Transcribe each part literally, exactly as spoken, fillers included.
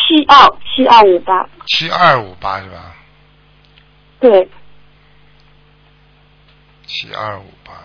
七二七二五八。 七二五八是吧？ 对。 七二五八。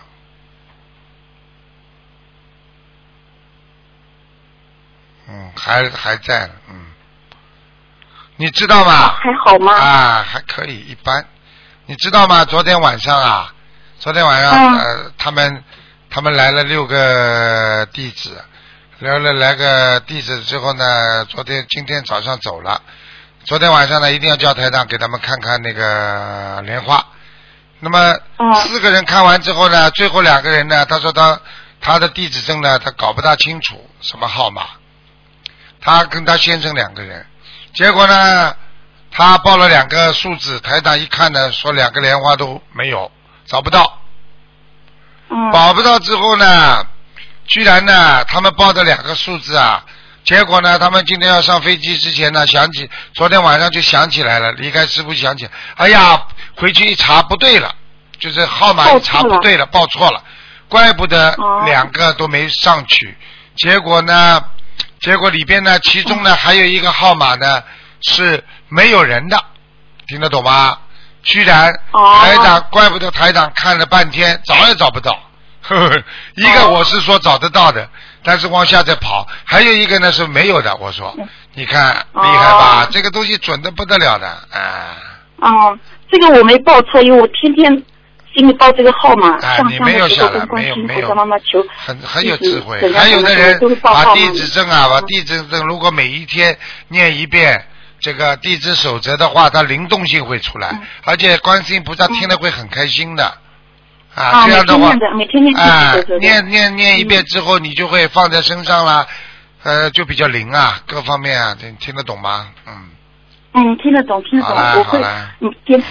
嗯，还还在呢，嗯。你知道吗？ 还好吗？ 啊，还可以，一般。你知道吗？昨天晚上啊，昨天晚上、嗯、呃，他们他们来了六个弟子，来了来个弟子之后呢，昨天今天早上走了。昨天晚上呢，一定要叫台长给他们看看那个莲花。那么、嗯、四个人看完之后呢，最后两个人呢，他说他他的地址证呢，他搞不大清楚什么号码。他跟他先生两个人。结果呢，他报了两个数字，台长一看呢，说两个莲花都没有，找不到。嗯。找不到之后呢，居然呢，他们报的两个数字啊，结果呢，他们今天要上飞机之前呢，想起昨天晚上就想起来了，离开师傅想起来，哎呀，回去一查不对了，就是号码一查不对了，报错了，怪不得两个都没上去。结果呢？结果里边呢，其中呢还有一个号码呢是没有人的，听得懂吗？居然台长，怪不得台长看了半天找也找不到。呵呵，一个我是说找得到的，但是往下再跑，还有一个呢是没有的。我说，你看厉害吧？这个东西准的不得了的啊！ 哦，这个我没报错，因为我天天。心里报这个号码， 哎， 上你没有下来，没有没有， 妈妈求， 很很有智慧。还有的人把地址证啊，把地址证，如果每一天念一遍这个地址守则的话，它灵动性会出来，嗯、而且观世音菩萨听了会很开心的。嗯、啊，这样的话， 每天念啊，念念念一遍之后，你就会放在身上啦，呃，就比较灵啊，各方面啊，你听得懂吗？嗯。 嗯，听得懂，听得懂，我会嗯坚持